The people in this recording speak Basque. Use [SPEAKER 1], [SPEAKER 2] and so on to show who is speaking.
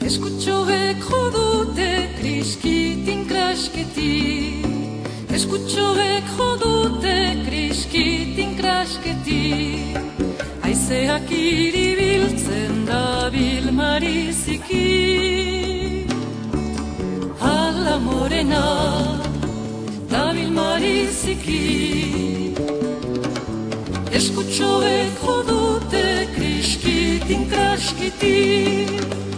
[SPEAKER 1] Eskutxoek jodute kriskitin krasketi. Eskutxoek jodute kriskitin krasketi. Haizeak iribiltzen dabil mariziki. Hala morena dabil mariziki. Eskutxoek jodute kriskitin krasketi.